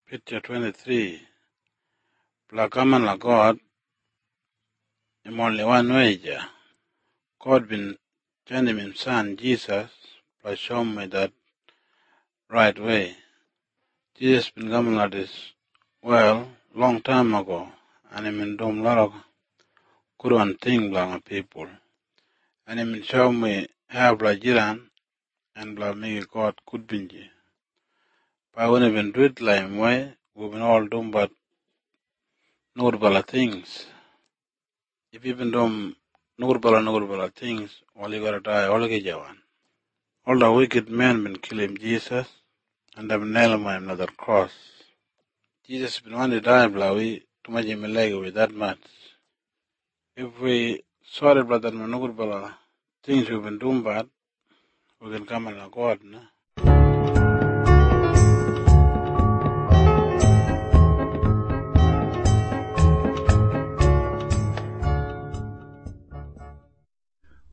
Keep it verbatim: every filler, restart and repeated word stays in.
Picture twenty-three. Plakaman la God, im only one way ja. God been sending him son Jesus, plus show me that right way. Jesus been coming like this, well, long time ago, and he been doing a lot of good one thing like people. And he been show me how like Jiran, and like me God could be. But when he been do it like way, we've been all doing but notable things. If you've been doing notable notable things, all you gotta die, all you get one. All the wicked men been killing Jesus, and they've nailed him on another cross. Jesus been wanting to die, blah, we too much in leg with that much. If we sorry, brother, notable things we've been doing bad, we can come and God, no?